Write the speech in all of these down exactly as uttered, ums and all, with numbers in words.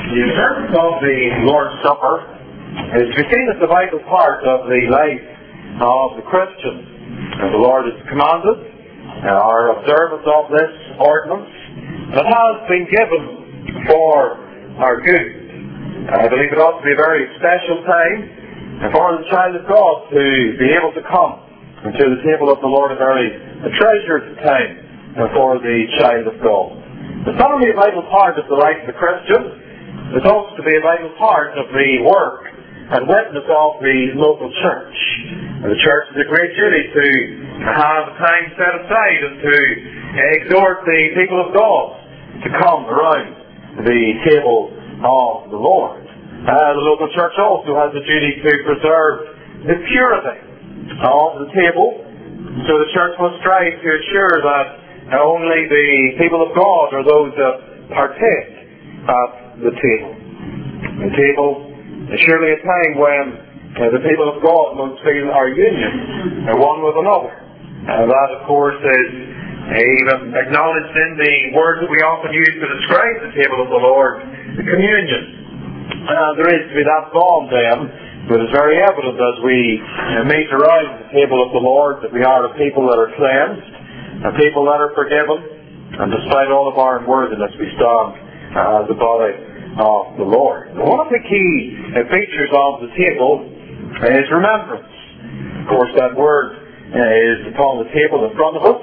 The observance of the Lord's Supper is to be seen as the vital part of the life of the Christian. And the Lord has commanded our observance of this ordinance that has been given for our good. I believe it ought to be a very special time for the child of God to be able to come to the table of the Lord, a very treasured time for the child of God. It's not only a vital part of the life of the Christian, it's also to be a vital part of the work and witness of the local church. And the church has a great duty to have time set aside and to exhort the people of God to come around the table of the Lord. Uh, the local church also has a duty to preserve the purity of the table, so the church must strive to ensure that only the people of God are those that partake at the table. The table is surely a time when uh, the people of God must feel our union uh, one with another. And that, of course, is even acknowledged in the words that we often use to describe the table of the Lord, the communion. Uh, there is to be that bond then, but it's very evident as we uh, meet around the table of the Lord that we are a people that are cleansed, a people that are forgiven, and despite all of our unworthiness we stand uh, as the body of the Lord. One of the key uh, features of the table is remembrance. Of course, that word uh, is upon the table in front of us.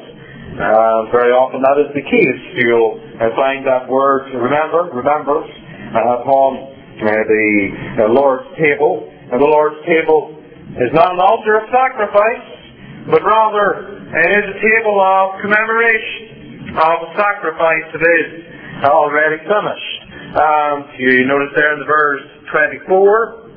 Uh, very often that is the key. You'll uh, find that word remember, remembrance uh, upon uh, the uh, Lord's table. And the Lord's table is not an altar of sacrifice, but rather it is a table of commemoration of a sacrifice that is already finished. Um, you notice there in the verse twenty-four,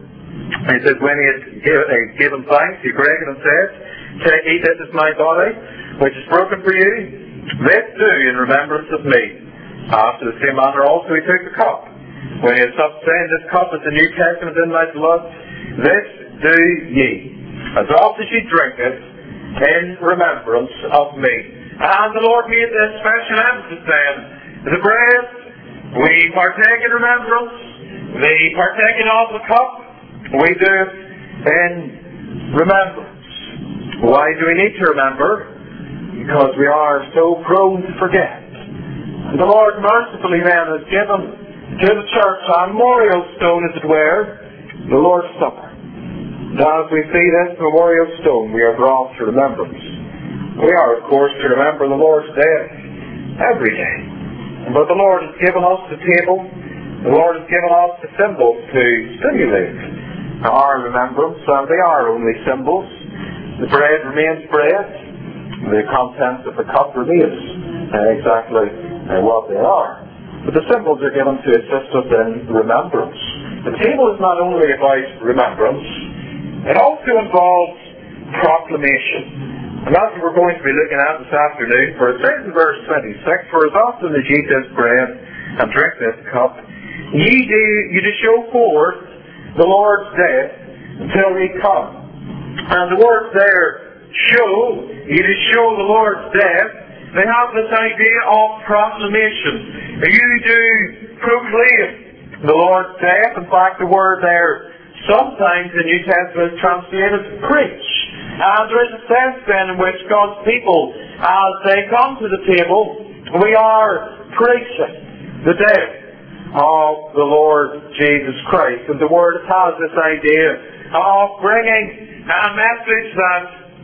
it says, when he had given thanks, he broke it and said, "Take, eat, this is my body, which is broken for you. This do in remembrance of me." After the same manner also he took the cup, when he had supped, saying, "This cup is the New Testament in my blood. This do ye, as oft as ye drink it, in remembrance of me." And the Lord made this special emphasis then. The bread, we partake in remembrance. The partaking of the cup, we do it in remembrance. Why do we need to remember? Because we are so prone to forget. And the Lord mercifully then has given to the church a memorial stone, as it were, the Lord's Supper. Now, as we see this memorial stone, we are brought to remembrance. We are, of course, to remember the Lord's death every day. But the Lord has given us the table. The Lord has given us the symbols to stimulate our remembrance, and they are only symbols. The bread remains bread. The contents of the cup remains uh, exactly uh, what they are. But the symbols are given to assist us in remembrance. The table is not only about remembrance, it also involves proclamation. And that's what we're going to be looking at this afternoon. For it says in verse twenty-six, "For as often as ye eat this bread and drink this cup, ye do, ye do show forth the Lord's death until he come." And the words there, show, ye do show the Lord's death, they have this idea of proclamation. You do proclaim the Lord's death. In fact, the word there sometimes in the New Testament is translated preach. And there is a sense then in which God's people, as they come to the table, we are preaching the death of the Lord Jesus Christ. And the word has this idea of bringing a message that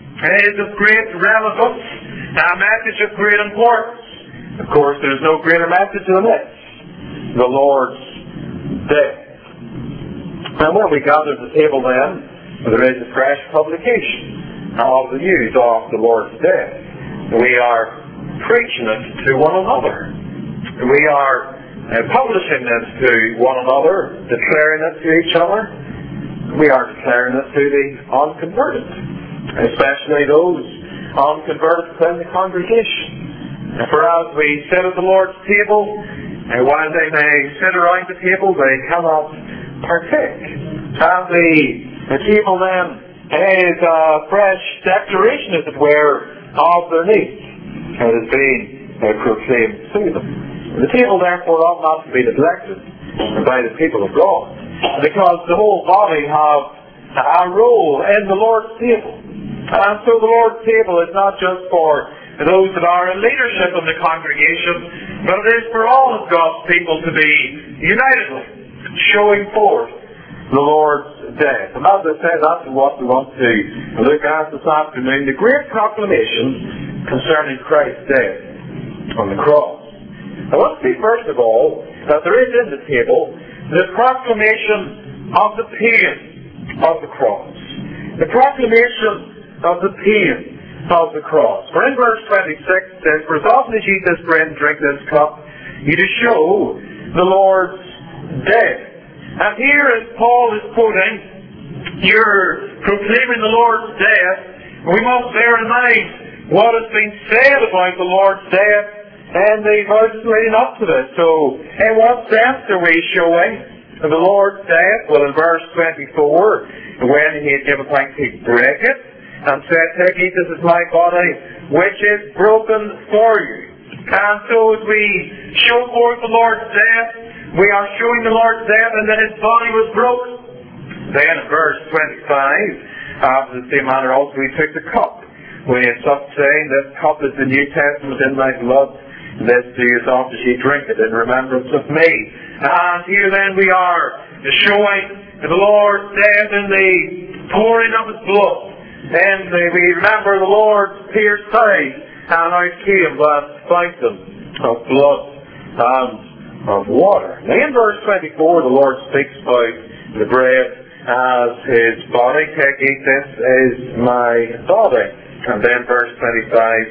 is of great relevance, a message of great importance. Of course, there is no greater message than this, the Lord's death. And when we gather at the table then, there is a fresh publication of the news of the Lord's death. We are preaching it to one another. We are uh, publishing this to one another, declaring it to each other. We are declaring it to the unconverted, especially those unconverted within the congregation. For as we sit at the Lord's table, and while they may sit around the table, they cannot partake. And the, the table then is a fresh declaration, as it were, of their need. It is being uh, proclaimed to them. The table, therefore, ought not to be neglected. by the people of God. Because the whole body have a role in the Lord's table. And so the Lord's table is not just for those that are in leadership in the congregation, but it is for all of God's people to be united with, showing forth the Lord's death. And as I said, that's what we want to look at this afternoon, the great proclamation concerning Christ's death on the cross. I want to see first of all that there is in the table the proclamation of the pain of the cross. The proclamation of the pain of the cross. For in verse twenty-six it says, "For as often as ye eat this bread and drink this cup, ye do show the Lord's death." And here as Paul is quoting, you're proclaiming the Lord's death. We must bear in mind what has been said about the Lord's death and the verses leading up to this. So, in what sense are we showing the Lord's death? Well, in verse twenty-four, when he had given thanks, he brake it and said, "Take, eat, this is my body, which is broken for you." And so as we show forth the Lord's death, we are showing the Lord's death and that his body was broken. Then in verse twenty-five, after the same manner also he took the cup, when he had supped, saying, "This cup is the New Testament in my blood. This do as often as ye drink it in remembrance of me." And here then we are showing the Lord's death in the pouring of his blood. And we remember the Lord's pierced side, and out came that fountain of blood and of water. Now in verse twenty-four, the Lord speaks about the bread as his body. "Take, eat, this is my body." And then verse twenty-five,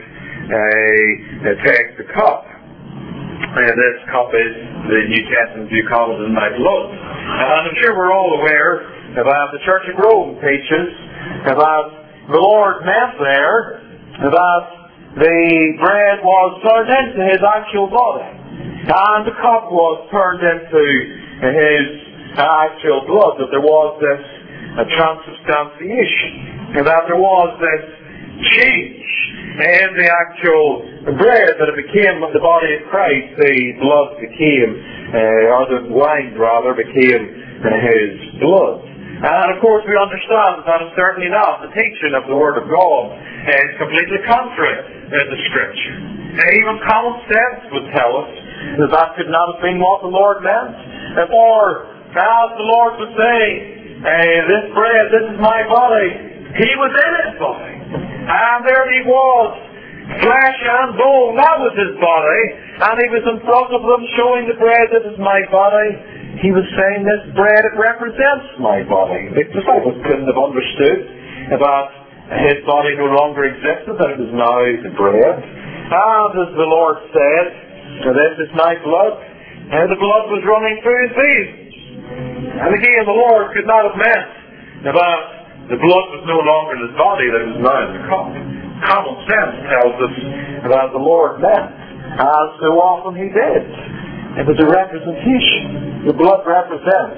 uh, "Take the cup. And this cup is the New Testament, you call it in my blood." And I'm sure we're all aware about the Church of Rome teaches about the Lord meant there that the bread was turned into his actual body, and the cup was turned into his actual blood, that there was this a transubstantiation, and that there was this change in the actual bread, that it became the body of Christ, the blood became, uh, or the wine rather, became uh, his blood. And of course we understand that that is certainly not the teaching of the Word of God. It's completely contrary to the Scripture. And even common sense would tell us that that could not have been what the Lord meant. For as the Lord was saying, uh, "This bread, this is my body," he was in his body. And there he was, flesh and bone, that was his body. And he was in front of them showing the bread, "This is my body." He was saying, "This bread, it represents my body." The disciples couldn't have understood that his body no longer existed, that it was now the bread. And as the Lord said, "This is my blood," and the blood was running through his veins. And again, the Lord could not have meant that the blood was no longer in his body, that it was now in the cup. Common sense tells us that the Lord meant, as so often he did, it was a representation. The blood represents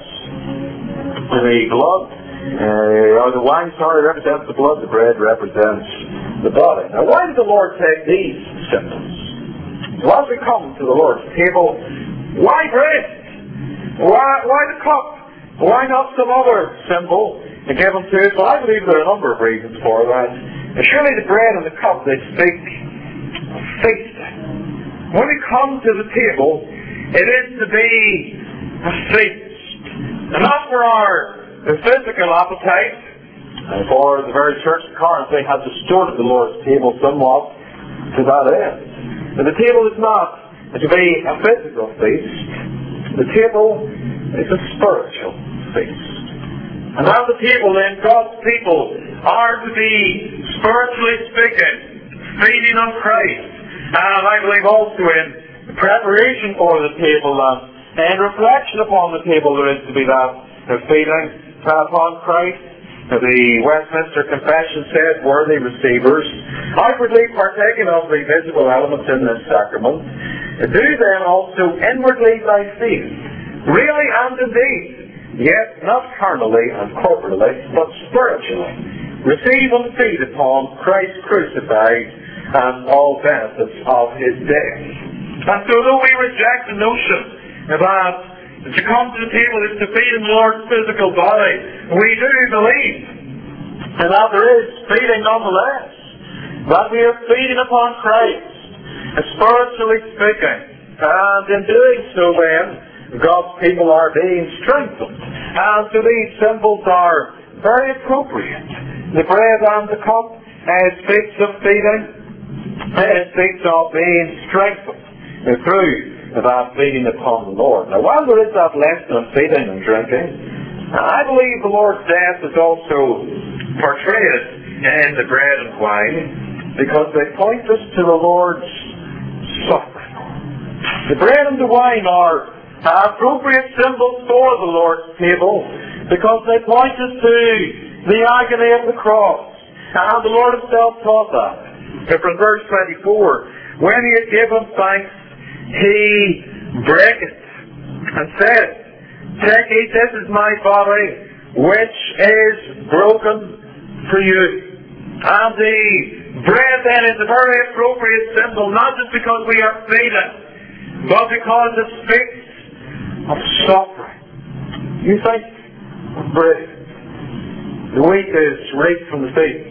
the blood, uh, or the wine, sorry, represents the blood, the bread represents the body. Now why did the Lord take these symbols? So as we come to the Lord's table, why bread? Why, why the cup? Why not some other symbol given to us? Well, I believe there are a number of reasons for that. And surely the bread and the cup, they speak of feasting. When we come to the table, it is to be a feast. And not for our physical appetite. And for the very church of Corinth, they had distorted the Lord's table somewhat to that end. But the table is not to be a physical feast. The table is a spiritual feast. And at the table then, God's people are to be, spiritually speaking, feeding on Christ. And I believe also in preparation for the table and and reflection upon the table there is to be that feeding upon Christ. The Westminster Confession says, "Worthy receivers, outwardly partaking of the visible elements in this sacrament, do then also inwardly by faith, really and indeed, yet not carnally and corporally, but spiritually, receive and feed upon Christ crucified and all benefits of his death." And so though we reject the notion that To come to the table is to feed in the Lord's physical body. We do believe, and that there is feeding nonetheless, that we are feeding upon Christ, spiritually speaking. And in doing so then, God's people are being strengthened. And so these symbols are very appropriate. The bread and the cup uh, speaks of feeding, it speaks of being strengthened through that feeding upon the Lord. Now, while there is that lesson of feeding and drinking, I believe the Lord's death is also portrayed in the bread and wine because they point us to the Lord's suffering. The bread and the wine are appropriate symbols for the Lord's table because they point us to the agony of the cross. And the Lord himself taught that. From verse twenty-four, when he had given thanks, he brake it and said, "Take, eat, this is my body, which is broken for you." And the bread then is a very appropriate symbol, not just because we are feeding, but because it speaks of suffering. You think of bread. The wheat is reaped from the field.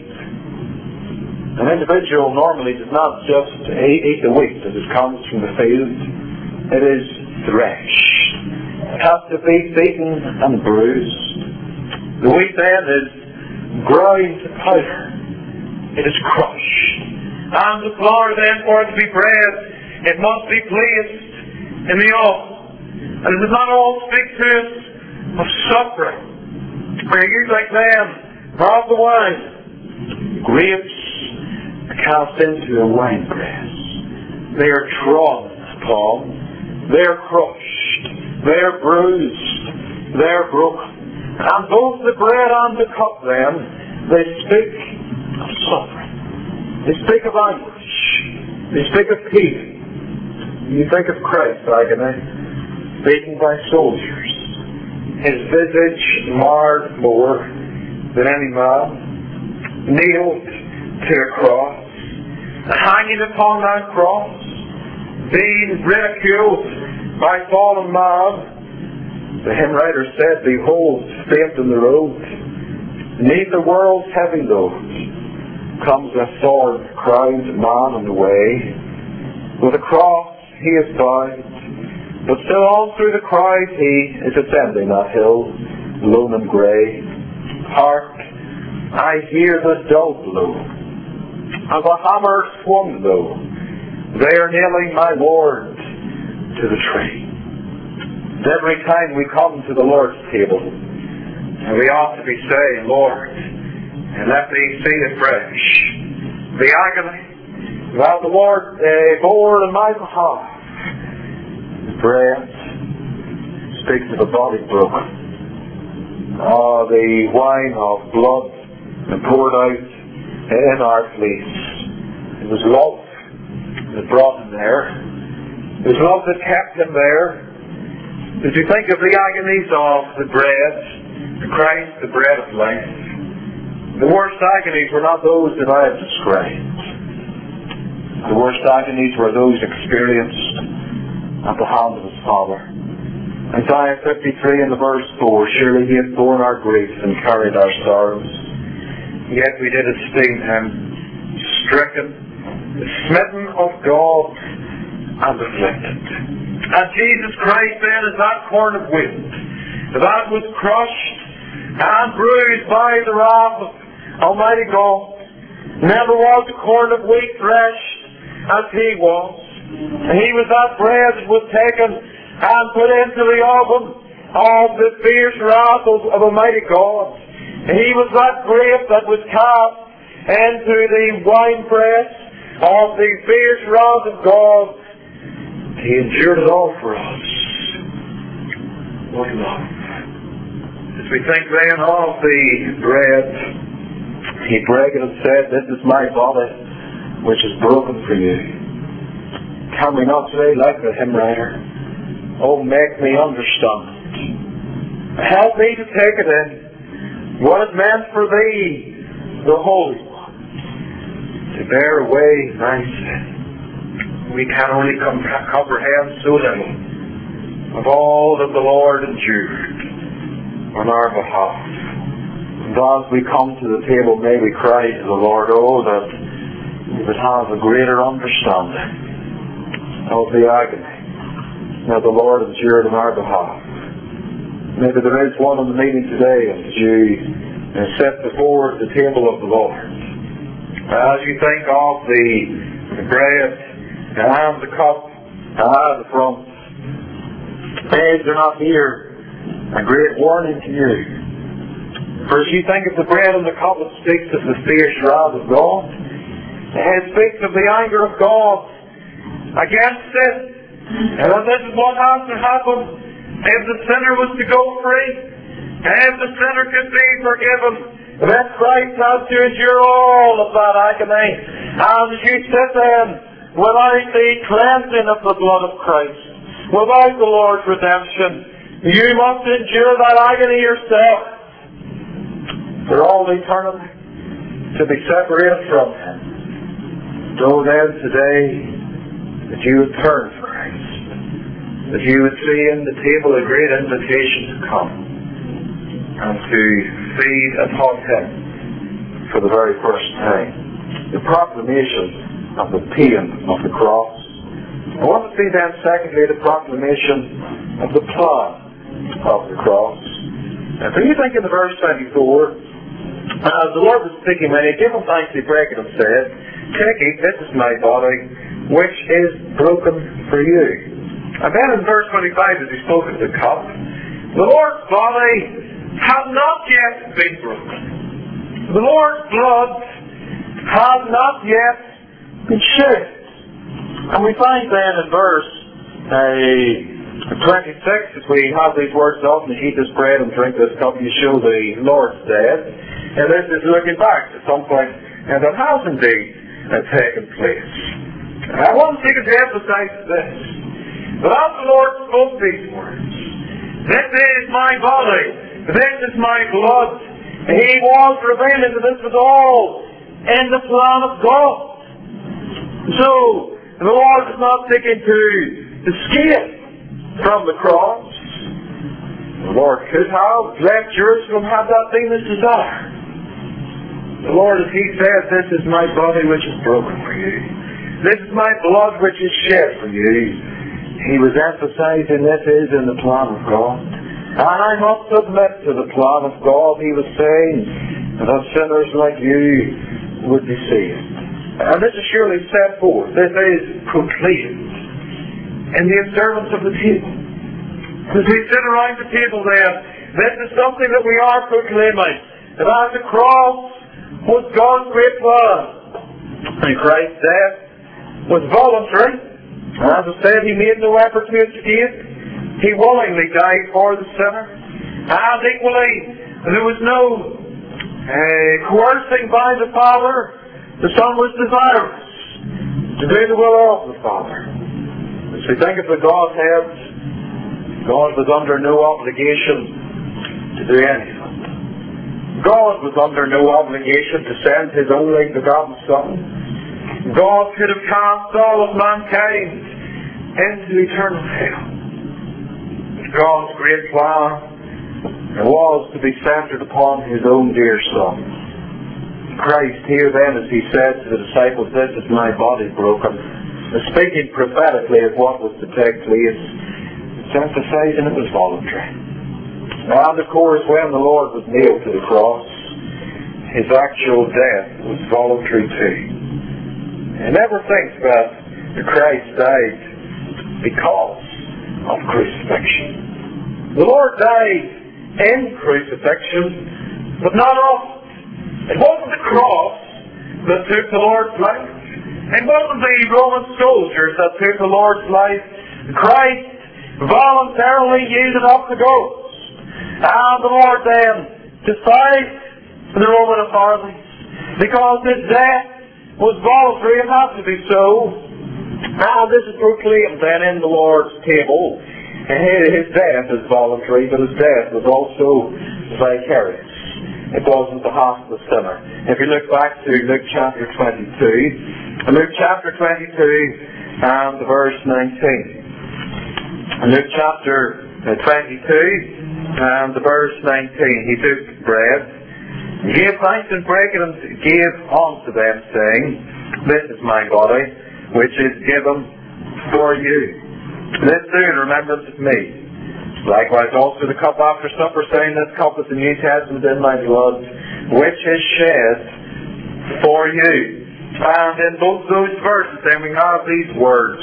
An individual normally does not just eat the wheat as it comes from the field. It is threshed. It has to be beaten and bruised. The wheat then is ground to powder. It is crushed. And the flour then, for it to be bread, it must be placed in the oven. And it does not all speak to us of suffering. Where you like them, of the wine, grapes cast into a winepress. They are trodden upon. They are crushed. They are bruised. They are broken. And both the bread and the cup then, they speak of suffering. They speak of anguish. They speak of pain. You think of Christ agony, beaten by soldiers. His visage marred more than any man, nailed to a cross, hanging upon that cross, being ridiculed by fallen man. The hymn writer said, "Behold, stamped in the road, beneath the world's heavy load, comes a thorn-crowned man on the way. With a cross he is bound, but still on through the crowd he is ascending that hill, lone and grey. Hark, I hear the dull blow of a hammer swung low. They are nailing my Lord to the tree." And every time we come to the Lord's table, and we ought to be saying, "Lord, and let me see afresh the agony that the Lord uh, bore in my behalf." The bread speaks of a body broken. Oh, the wine of blood poured out in our fleece. It was love that brought him there. It was love that kept him there. As you think of the agonies of the bread, the Christ, the bread of life, the worst agonies were not those that I have described. The worst agonies were those experienced at the hand of his Father. Isaiah fifty-three in the verse four, "Surely he hath borne our griefs and carried our sorrows. Yet we did esteem him stricken, smitten of God, and afflicted." And Jesus Christ then is that corn of wheat that was crushed and bruised by the wrath of Almighty God. Never was a corn of wheat threshed as he was. He was that bread that was taken and put into the oven of the fierce wrath of, of Almighty God. He was that grape that was cast into the winepress of the fierce wrath of God. He endured it all for us. What love. As we think then of the bread, he brake it and said, "This is my body, which is broken for you." Can we not say like the hymn writer, "Oh, make me understand. Help me to take it in. What is meant for thee, the Holy One, to bear away my sin." We can only comprehend so little of all that the Lord endured on our behalf. And as we come to the table, may we cry to the Lord, oh, that we would have a greater understanding of the agony that the Lord endured on our behalf. Maybe there is one in the meeting today, and as you set before the table of the Lord, as you think of the, the bread and the cup and the front, may there not hear a great warning to you. For as you think of the bread and the cup, it speaks of the fierce wrath of God. It speaks of the anger of God against sin. And this is what has to happen if the sinner was to go free, and if the sinner could be forgiven, then Christ has to endure all of that agony. And as you sit then, without the cleansing of the blood of Christ, without the Lord's redemption, you must endure that agony yourself for all eternity, to be separated from Him. So then today, that you would turn to Christ, that you would see in the table a great invitation to come and to feed upon Him for the very first time. The proclamation of the pain of the cross. I want to see then secondly the proclamation of the plan of the cross. And so you think in the verse twenty-four, as the Lord was speaking, when He gave Him thanks, He broke it and said, "Take, eat, this is my body, which is broken for you." And then in verse twenty-five, as He spoke of the cup, the Lord's body had not yet been broken. The Lord's blood had not yet been shed. And we find then in verse uh, twenty-six, as we have these words up, and eat this bread and drink this cup, you show the Lord's death. And this is looking back to some point, and that has indeed uh, taken place. And I want to take it to emphasize this, that as the Lord spoke these words, "This is my body, this is my blood," He was revealing that this was all in the plan of God. So, the Lord is not seeking to escape from the cross. The Lord could have left Jerusalem had that been His desire. The Lord, as He said, "This is my body which is broken for you. This is my blood which is shed for you." He was emphasizing this is in the plan of God. And I must submit to the plan of God. He was saying that sinners like you would be saved. And this is surely set forth. This is proclaimed in the observance of the table. As we sit around the table then, this is something that we are proclaiming. That as the cross was God's great plan, and Christ's death was voluntary. And as I said, He made no effort to escape. He willingly died for the sinner. And equally, there was no uh, coercing by the Father. The Son was desirous to do the will of the Father. As we think of the Godhead, God was under no obligation to do anything. God was under no obligation to send His only begotten Son. God could have cast all of mankind into eternal hell. God's great plan was to be centered upon His own dear Son. Christ here then, as He said to the disciples, "This is my body broken," speaking prophetically of what was to take place, it's emphasizing it was voluntary. And of course, when the Lord was nailed to the cross, His actual death was voluntary too. And never think that Christ died because of crucifixion. The Lord died in crucifixion, but not of. It wasn't the cross that took the Lord's life. It wasn't the Roman soldiers that took the Lord's life. Christ voluntarily yielded up the ghost. And the Lord then defied the Roman authorities because His death was voluntary. It had to be so. And this is proclaimed then in the Lord's table. His death is voluntary, but His death was also vicarious. It wasn't the behalf of the sinner. If you look back to Luke chapter twenty-two, Luke chapter twenty-two and verse nineteen. Luke chapter twenty-two and the verse nineteen. He took bread, gave thanks and brake it, and gave unto them, saying, This is my body, which is given for you. This do in remembrance of me. Likewise also the cup after supper, saying, This cup is the New Testament in my blood, which is shed for you. And in both those verses then we have these words,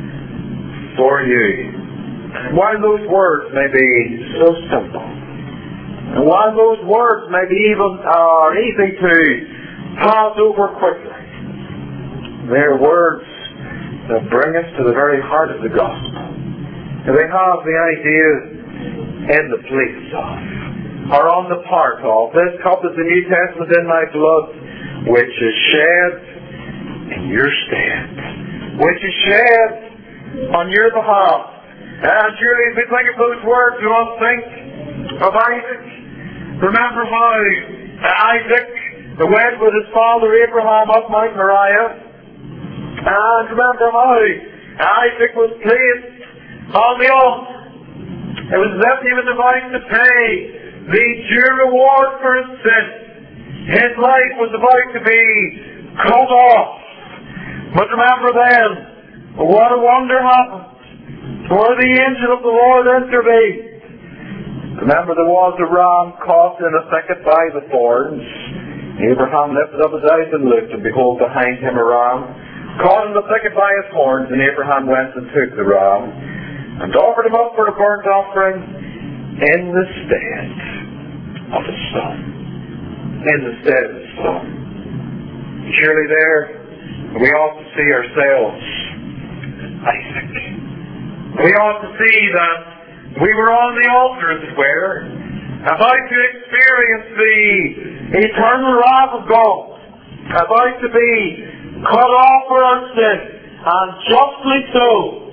for you. And while those words may be so simple, and while those words may be even uh, easy to pass over quickly, they're words that bring us to the very heart of the gospel. And they have the idea in the place of, or on the part of, this cup is the New Testament in my blood, which is shed in your stead, which is shed on your behalf. And surely as we think of those words, we must think of Isaac. Remember how Isaac went with his father Abraham up Mount Moriah. And remember how Isaac was placed on the altar. It was as if he was about to pay the due reward for his sin. His life was about to be cut off. But remember then, what a wonder happened. For the angel of the Lord intervened. Remember, there was a ram caught in a thicket by the thorns. Abraham lifted up his eyes and looked, and behold, behind him a ram, caught in the thicket by his horns. And Abraham went and took the ram, and offered him up for a burnt offering in the stead of his son. In the stead of his son. Surely there, we ought to see ourselves Isaac. We ought to see that we were on the altar, as it were, about to experience the eternal wrath of God, about to be cut off for our sin, and justly so.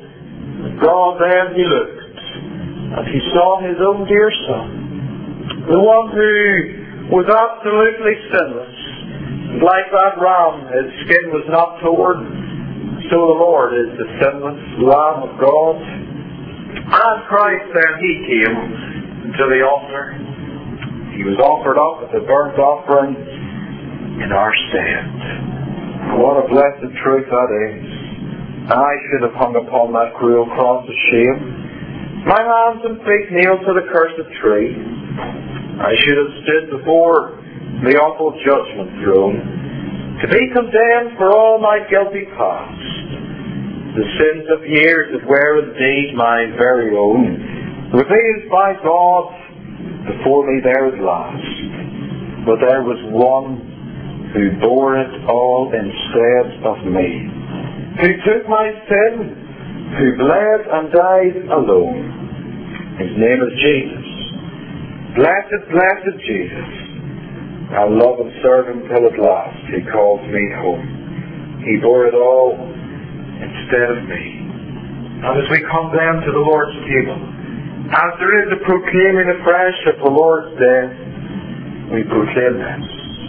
God then he looked, and he saw his own dear son, the one who was absolutely sinless. Like that ram, his skin was not torn. So the Lord is the sinless Lamb of God. And Christ then, he came to the altar. He was offered up as a burnt offering in our stead. What a blessed truth that is. I should have hung upon that cruel cross of shame. My hands and feet nailed to the cursed tree. I should have stood before the awful judgment throne, to be condemned for all my guilty past, the sins of years that were indeed my very own, revealed by God before me there at last. But there was one who bore it all instead of me, who took my sin, who bled and died alone. His name is Jesus. Blessed, blessed Jesus. I love and serve him till at last he calls me home. He bore it all instead of me. And as we come then to the Lord's table, as there is a proclaiming afresh of the Lord's death, we proclaim this.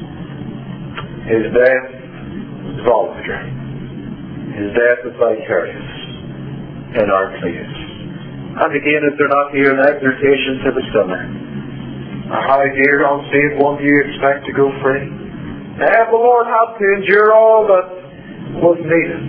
His death is voluntary. His death is vicarious in our place. And again, is there not here an exhortation to the sinner? How dear, unsaved one, do you expect to go free? And the Lord had to endure all that was needed.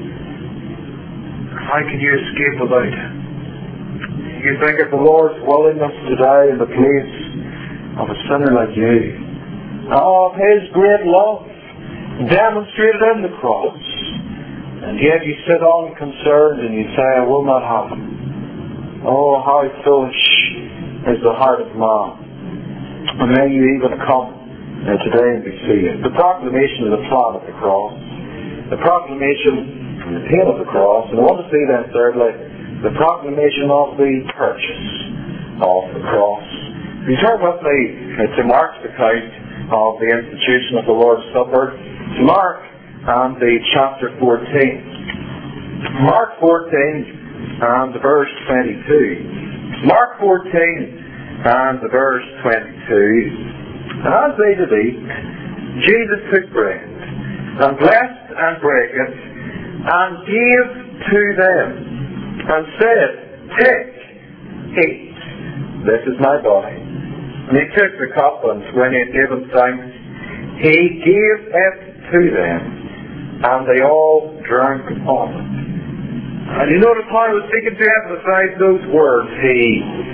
How can you escape without it? You think of the Lord's willingness to die in the place of a sinner like you, of His great love demonstrated in the cross, and yet you sit unconcerned and you say, I will not have him. Oh, how foolish is the heart of man. And then you even come uh, today and be saved. The proclamation of the plan of the cross, the proclamation and the pain of the cross, and I want to say then thirdly, the proclamation of the purchase of the cross. If you turn with me uh, to Mark's account of the institution of the Lord's Supper, to Mark and the chapter fourteen. Mark fourteen and the verse twenty-two. Mark fourteen and the verse twenty-two. And as they did eat, Jesus took bread, and blessed and brake it, and gave to them, and said, take, eat, this is my body. And he took the cup, and when he had given thanks, he gave it to them, and they all drank of it. And you notice how I was seeking to emphasize those words. He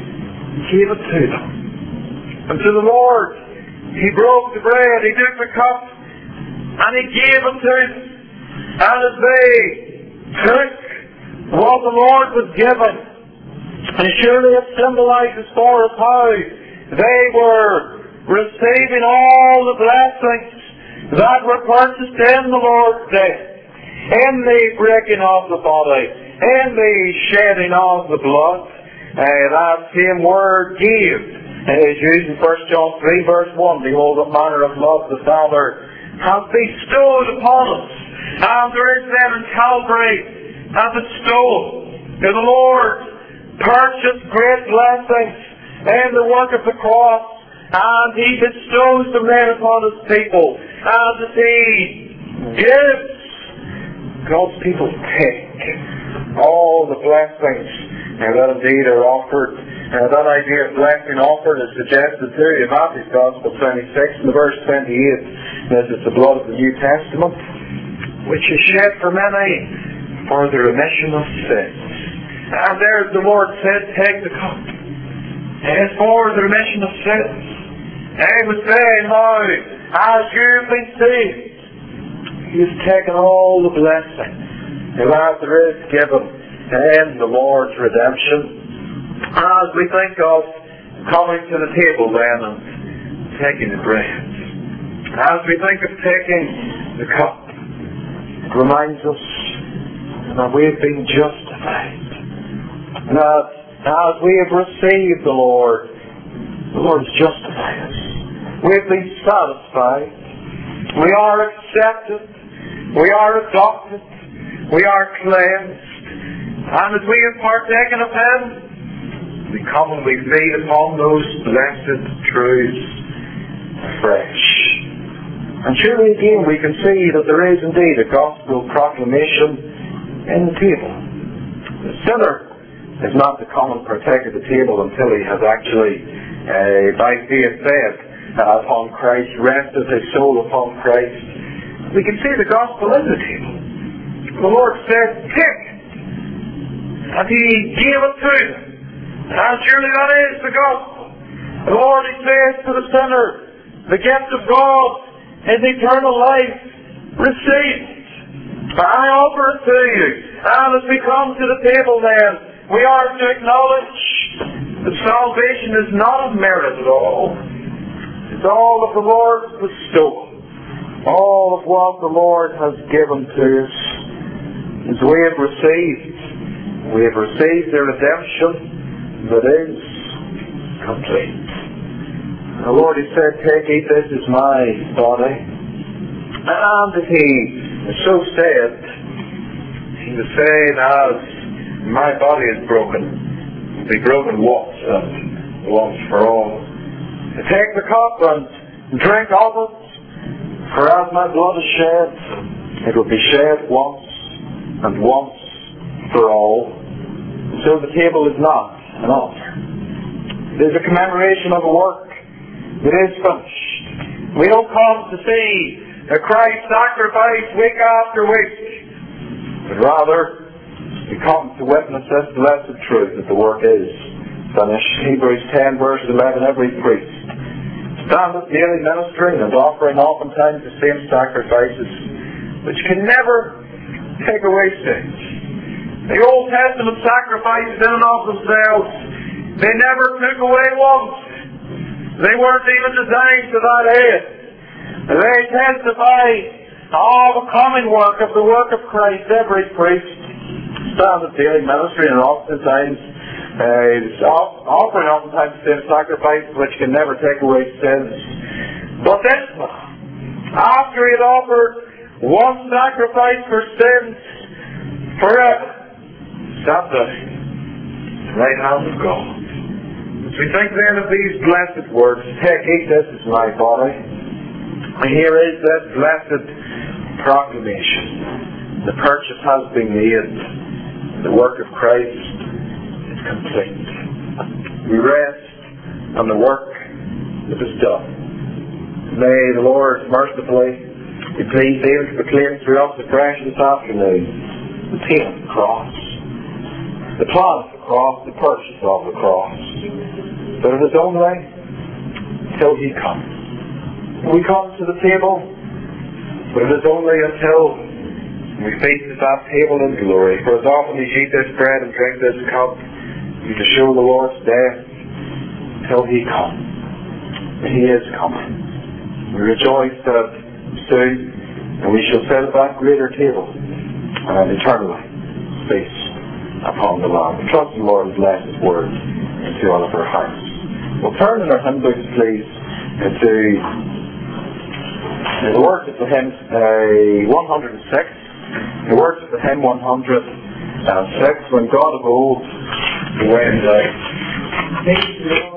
gave it to them. And to the Lord, he broke the bread, he took the cup, and he gave it to them. And as they took what the Lord was given, and surely it symbolizes for us how they were receiving all the blessings that were purchased in the Lord's death, in the breaking of the body, in the shedding of the blood. Uh, that same word gave is used in First John three verse one. Behold, what manner of love the Father has bestowed upon us. And there is then in Calvary a bestowal. The Lord purchased great blessings in the work of the cross, and he bestows them then upon his people. And as he gives, God's people take all the blessings uh, that indeed are offered. Uh, that idea of blessing offered is suggested too in Matthew's Gospel twenty-six and verse twenty-eight. This is the blood of the New Testament, which is shed for many for the remission of sins. And there the Lord said, take the cup. It is for the remission of sins. And he was saying how, as you've been saved, he's taken all the blessing that there is given in the Lord's redemption. As we think of coming to the table then and taking the bread, as we think of taking the cup, it reminds us that we have been justified. That as we have received the Lord, the Lord has justified us. We have been satisfied. We are accepted. We are adopted. We are cleansed. And as we have partaken of Him, we come and we feed upon those blessed truths afresh. And surely again we can see that there is indeed a gospel proclamation in the table. The sinner is not to come and partake of the table until he has actually, uh, by faith, fed uh, upon Christ, rested his soul upon Christ. We can see the gospel in the table. The Lord said, take it. And He gave it to them. And surely that is the gospel. The Lord, He says to the sinner, the gift of God is eternal life. Receive it. I offer it to you. And as we come to the table then, we are to acknowledge that salvation is not of merit at all. It's all of the Lord's bestowal. All of what the Lord has given to us is we have received. We have received the redemption that is complete. The Lord, He said, take, eat, this is my body. And if He so said, He was saying, as my body is broken, it will be broken once and once for all. Take the cup and drink of it, for as my blood is shed, it will be shed once and once for all. So the table is not an altar. It is a commemoration of a work that is finished. We don't come to see a Christ sacrifice week after week, but rather we come to witness this blessed truth that the work is finished. Hebrews ten verse eleven, every priest standeth daily ministering and offering oftentimes the same sacrifices which can never take away sins. The Old Testament sacrifices in and of themselves, they never took away ones. They weren't even designed to that end. They testify of the common work of the work of Christ. Every priest standeth daily ministry and oftentimes uh, offering oftentimes the same sacrifices which can never take away sins. But this man, after he had offered one sacrifice for sins forever, sat down at the right hand of God. As we think then of these blessed words, take, eat, this is my body. And here is that blessed proclamation. The purchase has been made. The work of Christ is complete. We rest on the work that is done. May the Lord mercifully be pleased even to proclaim throughout the creation this afternoon the pain of the cross, the plan of the cross, the purchase of the cross. But it is only till He comes. We come to the table, but it is only until we feast at that table in glory. For as often as you eat this bread and drink this cup, you to show the Lord's death till He comes. And He is coming. We rejoice that soon, and we shall sit at that greater table and eternally feast upon the Lamb. We trust the Lord has blessed His word into all of our hearts. We'll turn in our hymn books, please, into the words of the hymn uh, one hundred six. The words of the hymn one hundred six, when God of old went out.